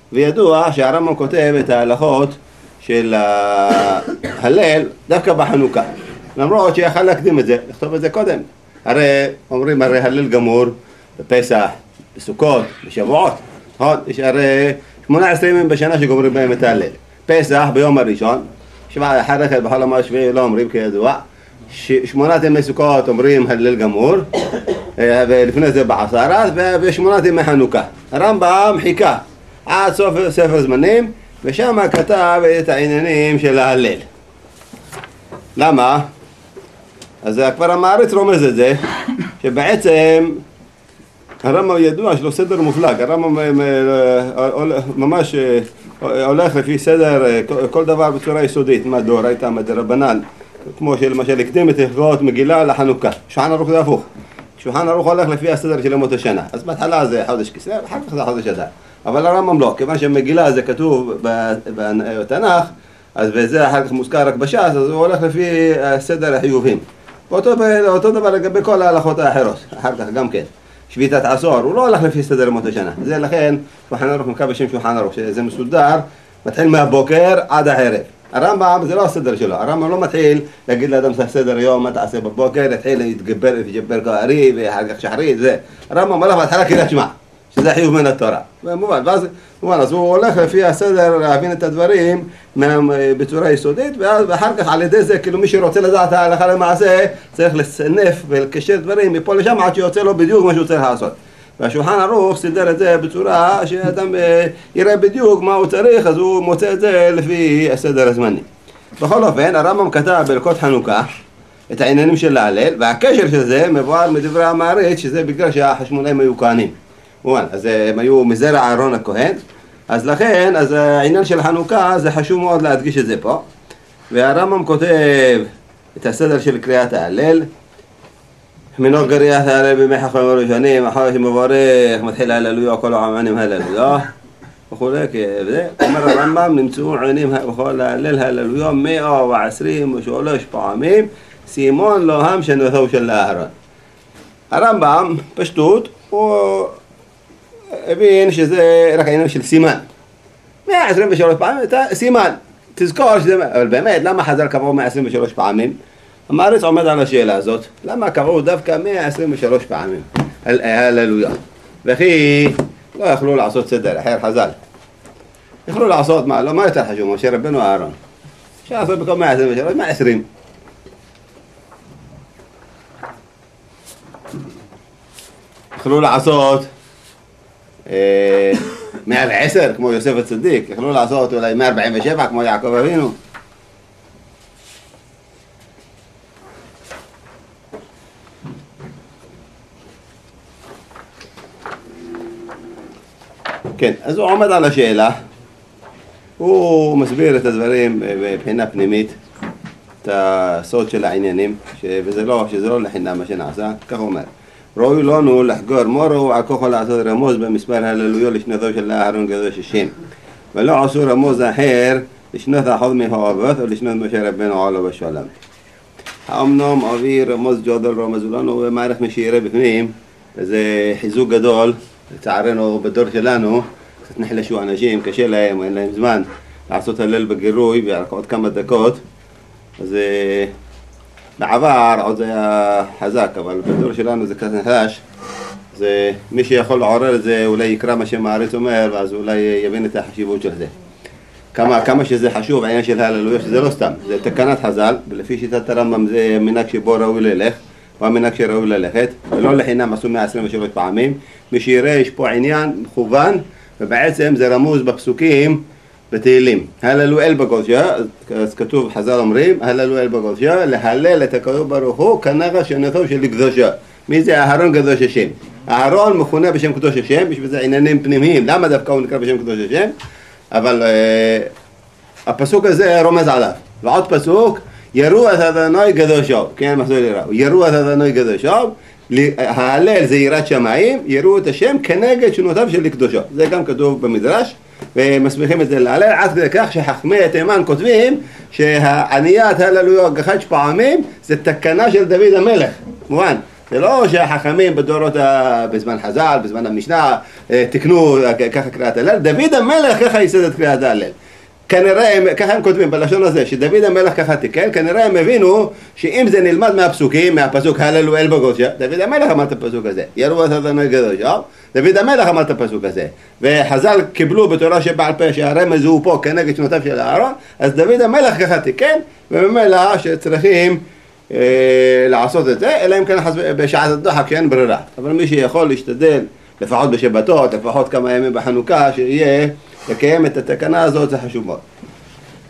וידוע שהרמב"ם כותב את ההלכות של ההלל דווקא בחנוכה, למרות שיכל להקדים את זה, לכתוב את זה קודם. הרי אומרים הרי הלל גמור בפסח, בסוכות, בשבועות, נכון? יש הרי 18 ימים בשנה שגומרים בהם את ההלל. פסח ביום הראשון, שבעה אחר כך בחול המועד השביעי לא אומרים כידוע, 8 ימי סוכות אומרים הלל גמור, ולפני זה בעשרת, ו8 ימי חנוכה. הרמב"ם חיכה עד סוף ספר זמנים, ושם כתב את העניינים של ההלל. למה? אז כבר המעריץ רומז את זה, שבעצם הרמב"ם ידוע שלו סדר מופלג, הרמב"ם ממש הולך לפי סדר כל דבר בצורה יסודית, מה דאורייתא מה דרבנן, כמו שלמשל הקדים את הלכות מגילה לחנוכה. שולחן ערוך זה הפוך, שולחן ערוך הולך לפי הסדר של ימות השנה, אז בהתחלה זה חודש כסלו, אחר כך זה חודש אדר, אבל הרמב"ם לא, כיוון שמגילה זה כתוב בתנ"ך, אז וזה אחר כך מוזכר רק בש"ס, אז הוא הולך לפי סדר החיובים. אותו דבר לגבי כל ההלכות האחרות, אחר כך גם כן. שביתת עשור, הוא לא הולך לפי סדר ימות השנה. זה לכן, שולחן ערוך נקרא בשם שולחן ערוך, שזה מסודר, מתחיל מהבוקר עד הערב. הרמב"ם זה לא הסדר שלו, הרמב"ם לא מתחיל להגיד לאדם סדר יום, מה תעשה בבוקר, יתחיל להתגבר כארי ואחר כך שחרית, זה. הרמב"ם הולך בהתחלה קריאת שמע, שזה חיוב מן התורה. ומובן, אז הוא הולך לפי הסדר להבין את הדברים בצורה יסודית, ואחר כך על ידי זה, כאילו מי שרוצה לדעת ההלכה למעשה, צריך לסנף ולקשר דברים מפה לשם עד שיוצא לו בדיוק מה שהוא צריך לעשות. והשולחן ערוך סידר את זה בצורה שאדם יראה בדיוק מה הוא צריך, אז הוא מוצא את זה לפי הסדר הזמני. בכל אופן, הרמב"ם כתב בהלכות חנוכה את העניינים של ההלל, והקשר של זה מבואר מדברי המעריץ, שזה בגלל שהחשמונאים היו כהנים. אז הם היו מזרע אהרון הכהן, אז לכן, אז העניין של חנוכה זה חשוב מאוד להדגיש את זה פה. והרמב"ם כותב את הסדר של קריאת ההלל, מנהוג קריאת ההלל בימי חכמים הראשונים, אחר שמברך, מתחיל הללויה, כל העמנים הללויה, וכולי, וזה. אומר הרמב"ם, נמצאו עניינים בכל ההלל הללויה 123 פעמים, סימון לוהם שנותו של אהרון. הרמב"ם, פשטות, הוא הבין שזה רק העניין של סימן. 123 פעמים, סימן. תזכור שזה, אבל באמת, למה חז"ל קבעו 123 פעמים? המעריץ עומד על השאלה הזאת. למה קבעו דווקא 123 פעמים? הללויה. וכי לא יכלו לעשות סדר אחר חז"ל. יכלו לעשות מה? לא, מה יותר חשוב? משה רבנו אהרון. אפשר לעשות בכל 123, 120. יכלו לעשות 110 כמו יוסף הצדיק, יכלו לעשות אולי 147 כמו יעקב אבינו. כן, אז הוא עומד על השאלה, הוא מסביר את הדברים בבחינה פנימית, את הסוד של העניינים, שזה לא לחינם מה שנעשה, כך הוא אומר. ראוי לנו לחגור מורו על כוחו לעשות רמוז במספר הללויה לשנתו של אהרון גדול 60, ולא עשו רמוז אחר לשנות החוד מהאבות או לשנות משה רבנו עולו בשלום. האמנם אבי רמוז גדול רמזו לנו ומערך משירה בפנים, וזה חיזוק גדול, לצערנו בדור שלנו, קצת נחלשו אנשים, קשה להם, אין להם זמן לעשות הלל בגירוי ורק עוד כמה דקות, אז בעבר עוד זה היה חזק, אבל בדור שלנו זה קצת נחלש, זה מי שיכול לעורר את זה אולי יקרא מה שמעריץ אומר, ואז אולי יבין את החשיבות של זה. כמה שזה חשוב, העניין של הללויה, שזה לא סתם, זה תקנת חז"ל, ולפי שיטת הרמב"ם זה מנהג שבו ראוי ללך, או המנהג שראוי ללכת, ולא לחינם עשו 123 פעמים, מי שיראה יש פה עניין מכוון, ובעצם זה רמוז בפסוקים בתהילים. הללו אל בקודשה, אז כתוב, חז"ל אומרים, הללו אל בקודשה, להלל את הקדוש ברוך הוא כנגע שנתו של קדושה. מי זה אהרון קדוש השם? אהרון מכונה בשם קדוש השם, בשביל זה עניינים פנימיים. למה דווקא הוא נקרא בשם קדוש השם? אבל הפסוק הזה רומז עליו. ועוד פסוק, יראו את אדוני קדושו. כן, מחזור יראו. יראו את אדוני קדושו. ההלל זה יראת שמיים, יראו את השם כנגד שנותיו של קדושו. זה גם כתוב במדרש, ומסמיכים את זה להלל, עד כדי כך שחכמי תימן כותבים שהעניית הללויה גחת פעמים זה תקנה של דוד המלך. מובן, זה לא שהחכמים בדורות, בזמן חז"ל, בזמן המשנה, תקנו ככה קריאת הלל. דוד המלך ככה ייסד את קריאת הלל. כנראה, ככה הם כותבים בלשון הזה, שדוד המלך ככה תיקן, כנראה הם הבינו שאם זה נלמד מהפסוקים, מהפסוק הללו אל בגודשה, דוד המלך אמר את הפסוק הזה, יראו את אדוני קדוש, דוד המלך אמר את הפסוק הזה, וחז"ל קיבלו בתורה שבעל פה שהרמז הוא פה כנגד שנותיו של אהרון, אז דוד המלך ככה תיקן, וממילא שצריכים לעשות את זה, אלא אם כן בשעת הדוחק אין ברירה, אבל מי שיכול להשתדל, לפחות בשבתות, לפחות כמה ימים בחנוכה, שיהיה לקיים את התקנה הזאת, זה חשוב מאוד.